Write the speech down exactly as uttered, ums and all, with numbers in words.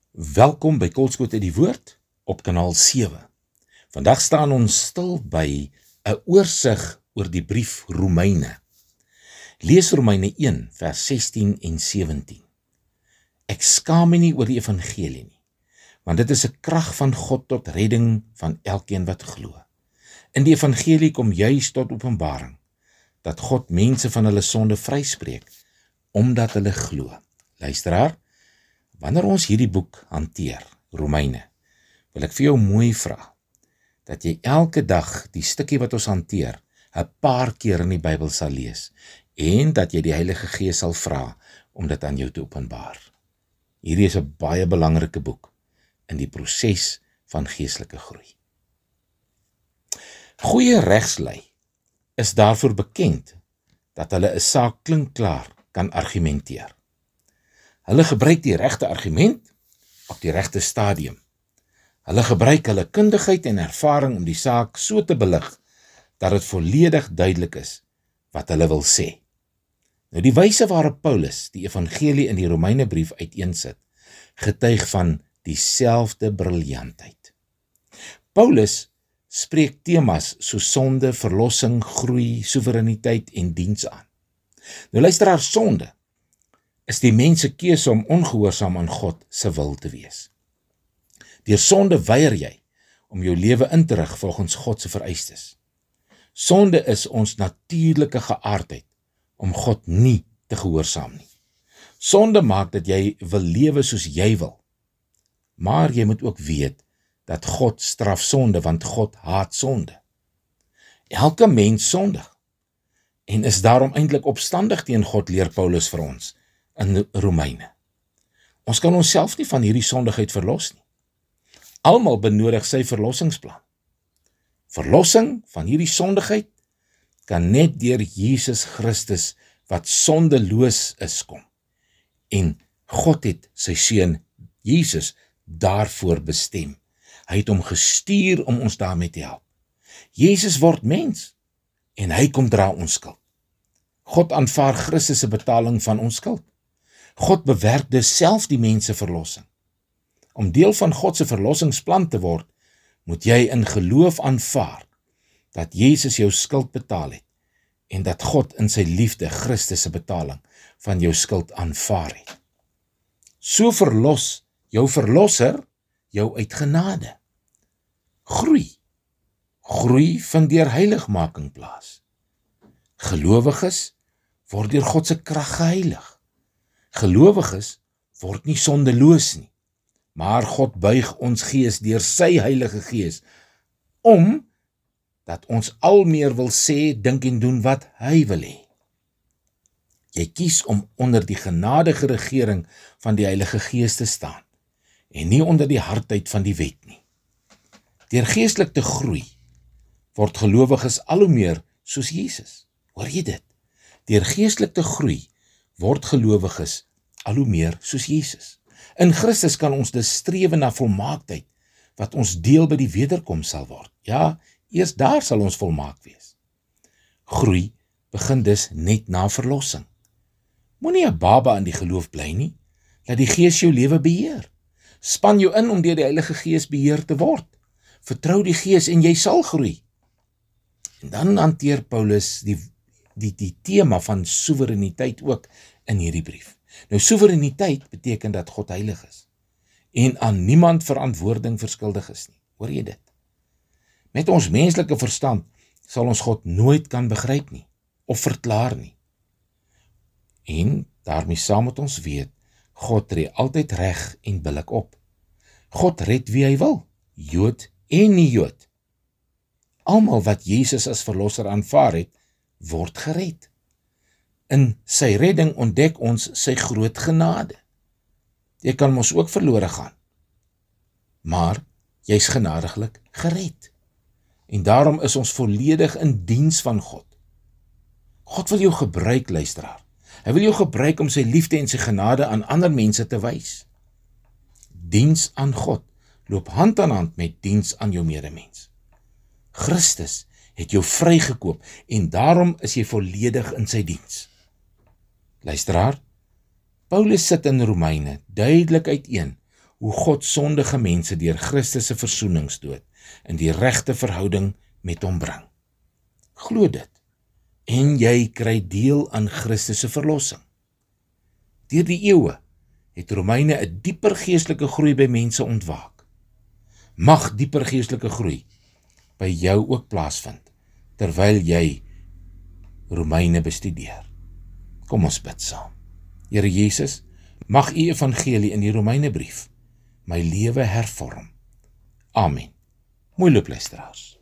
Welkom by Kolskoot uit die Woord op kanaal sewe. Vandag staan ons stil by 'n oorsig oor die brief Romeine. Lees Romeine een vers sestien en sewentien. Ek skaam my nie oor die evangelie nie, want dit is 'n krag van God tot redding van elkeen wat glo. In die evangelie kom juis tot openbaring dat God mense van hulle sonde vryspreek omdat hulle glo. Luisteraar, wanneer ons hierdie boek hanteer, Romeine, wil ek vir jou mooi vra, dat jy elke dag die stukkie wat ons hanteer, 'n paar keer in die Bybel sal lees, en dat jy die Heilige Gees sal vra om dit aan jou te openbaar. Hierdie is 'n baie belangrike boek in die proses van geestelike groei. Goeie regslei is daarvoor bekend dat hulle 'n saak klinkklaar kan argumenteer. Hulle gebruik die regte argument op die regte stadium. Hulle gebruik hulle kundigheid en ervaring om die saak so te belig dat dit volledig duidelik is wat hulle wil sê. Nou die wyse waarop Paulus die evangelie in die Romeinebrief uiteensit, getuig van dieselfde briljantheid. Paulus spreek temas so sonde, verlossing, groei, soewereiniteit en diens aan. Nou luisteraar, sonde is die mens se keuse om ongehoorsaam aan God se wil te wees. Deur sonde weier jy om jou lewe in te rig volgens God se vereistes. Sonde is ons natuurlike geaardheid om God nie te gehoorsaam nie. Sonde maak dat jy wil lewe soos jy wil. Maar jy moet ook weet dat God straf sonde, want God haat sonde. Elke mens sondig en is daarom eintlik opstandig teen God, leer Paulus vir ons in Romeine. Ons kan onsself nie van hierdie sondigheid verlos nie. Almal benodig sy verlossingsplan. Verlossing van hierdie sondigheid kan net deur Jesus Christus wat sondeloos is kom. En God het sy seun Jesus daarvoor bestem. Hy het hom gestuur om ons daarmee te help. Jesus word mens en hy kom dra ons skuld. God aanvaar Christus se betaling van ons skuld. God bewerk dus self die mens se verlossing. Om deel van God se verlossingsplan te word, moet jy in geloof aanvaar dat Jesus jou skuld betaal het en dat God in sy liefde Christus se betaling van jou skuld aanvaar het. So verlos jou verlosser jou uit genade. Groei. Groei vind deur heiligmaking plaas. Gelowiges word deur God se krag geheilig. Gelowiges word nie sondeloos nie, maar God buig ons gees deur sy Heilige Gees, om dat ons al meer wil sê, dink en doen wat hy wil hê. Jy kies om onder die genadige regering van die Heilige Gees te staan, en nie onder die hardheid van die wet nie. Deur geestelik te groei, word gelowiges al hoe meer soos Jesus. Hoor jy dit? Deur geestelik te groei, word gelowiges al hoe meer soos Jesus. In Christus kan ons dus strewe na volmaaktheid, wat ons deel by die wederkoms sal word. Ja, eers daar sal ons volmaak wees. Groei begin dus net na verlossing. Moenie 'n baba in die geloof bly nie, laat die Gees jou lewe beheer. Span jou in om deur die Heilige Gees beheer te word. Vertrou die Gees en jy sal groei. En dan hanteer Paulus die die die tema van soewereiniteit ook in hierdie brief. Nou soewereiniteit beteken dat God heilig is en aan niemand verantwoording verskuldig is nie. Hoor jy dit? Met ons menslike verstand sal ons God nooit kan begryp nie of verklaar nie. En daarmee saam moet ons weet, God tree altyd reg en billik op. God red wie hy wil, Jood en nie Jood. Almal wat Jesus as verlosser aanvaar het, word gered. In sy redding ontdek ons sy groot genade. Jy kan mos ook verlore gaan, maar jy's genadiglik gered. En daarom is ons volledig in diens van God. God wil jou gebruik, luisteraar. Hy wil jou gebruik om sy liefde en sy genade aan ander mense te wys. Diens aan God loop hand aan hand met diens aan jou medemens. Christus het jou vrygekoop en daarom is jy volledig in sy diens. Luisteraar, Paulus sit in Romeine duidelik uiteen hoe God sondige mense deur Christus se versoeningsdood in die regte verhouding met hom bring. Glo dit, en jy kry deel aan Christus se verlossing. Deur die eeue het Romeine 'n dieper geestelike groei by mense ontwaak. Mag dieper geestelike groei by jou ook plaasvind, terwyl jy Romeine bestudeer. Kom ons bid saam. Here Jesus, mag u evangelie in die Romeinebrief my lewe hervorm. Amen. Mooi loop luisteraars.